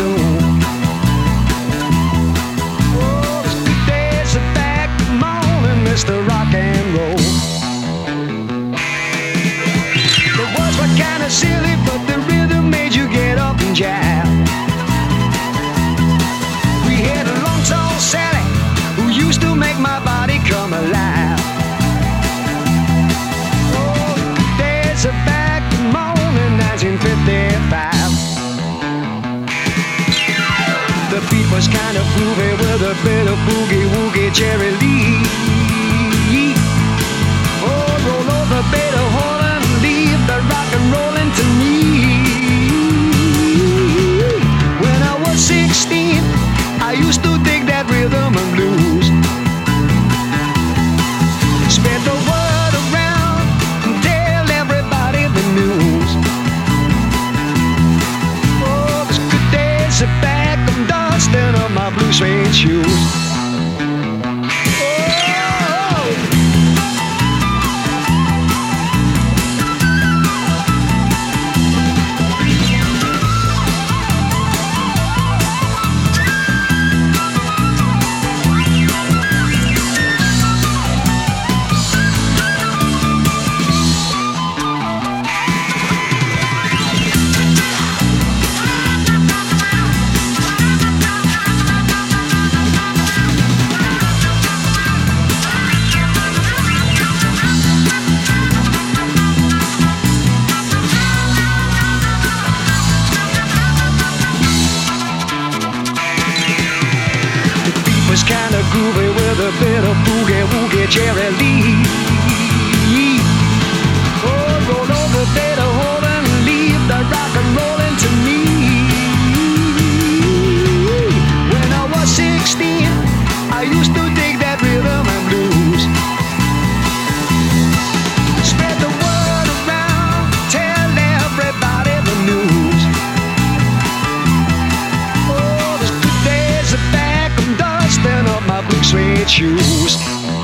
soon. Oh, it's good days are back. Good morning, Mr. Rock and Roll. The words were kinda silly, but the rhythm made you get up and jive. We had a long tall Sally who used to make my body come alive. Oh, the good days are back. Good morning, 1955. The beat was kind of groovy with a bit of boogie woogie Jerry Lee. Oh, roll over, better hold and leave the rock and rollin' to me. When I was 16, I used to dig that rhythm and blues. Spread the word around and tell everybody the news. Oh, those good days are back. I'm dusting up my blue suede shoes. Was kinda groovy with a bit of boogie woogie Jerry Lee. Oh, roll over, better hold and leave the rock and rollin' to me. When I was 16, I used to dig that rhythm and blues. Spread the word around, tell everybody the news. Oh, those good days are back. I'm dusting up my blue suede shoes.